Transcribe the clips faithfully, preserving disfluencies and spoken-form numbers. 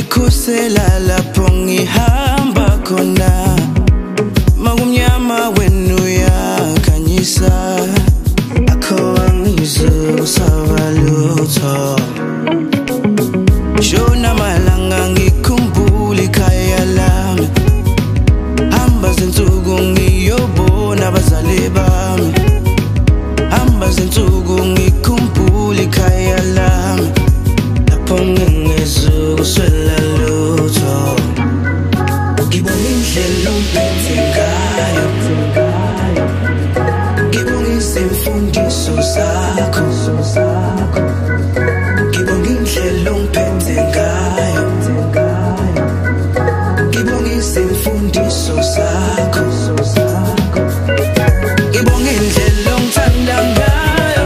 Ungikhusela lapho ngihamba khona, makumnyama wena uyakhanyisa, akho angizokusaba lutho. Shona malanga ngikhumbula ikhaya lami, hamba zinsuku ngiyobona abazali bami, hamba zinsuku ngikhumbula ikhaya lami, lapho ngingezukuswela lutho. Ngibona indlela ophethe ngayo, ngibona izimfundiso zakho, ngibona indlela ophethe ngayo, ngibona izimfundiso zakho, ngibona indlela ongithanda ngayo,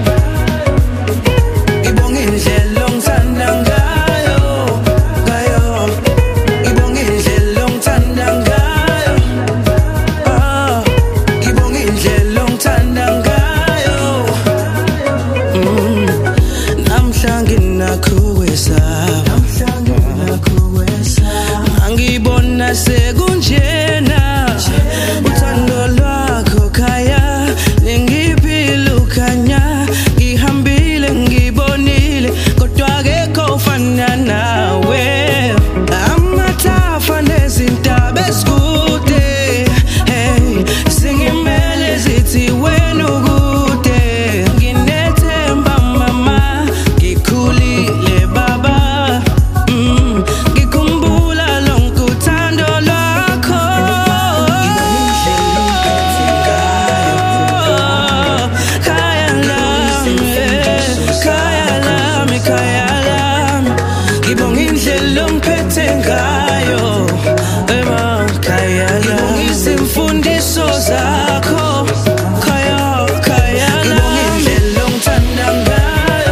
ngibona indlela ongithanda ngayo, ngayo, ngibona indlela ongithanda ngayo, ah, ngibona indlela ongithanda ngayo. Mm. Namhla nginakho kwesaba, angibona sekunjena, uthando lwakho khaya lingiphila ukhanya, ngihambile ngibonile kodwa akekho ufana nawe, amathafa nezintaba ezikude, hey, singimele zithi wena ukude, nginethemba mama, ngikhulile baba, mm, ngikhumbula lonke uthando lwakho. Khaya lami, khaya lami, khaya lami, ngibonga indlela ongiphethe ngayo, ema khaya lami, izimfundiso zakho, khaya, khaya lami, indlela ongithanda ngayo,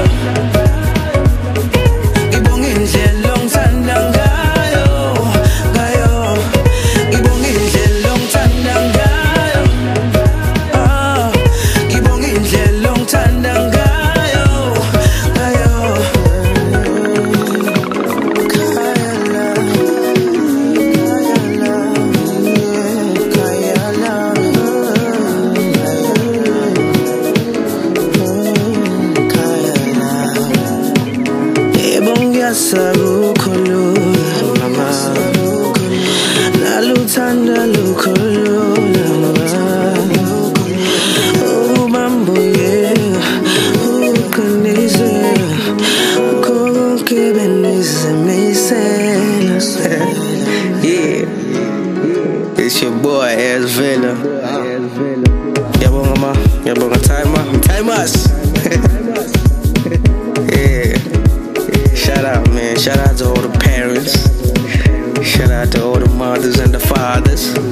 ngibonga indlela ongithanda ngayo, ngayo, ngibonga indlela ongithanda ngayo, ah, ngibonga indlela ongithanda ngayo, ngayo. Salukolula mama, naluthanda lukolula ubambuye uqinise konke benizamisela. Yeah, it's your boy Asvela. Yabonga ma, yabonga Timer, Timers. Yeah. Shout out, man. Shout out to all the parents. Shout out to all the mothers and the fathers.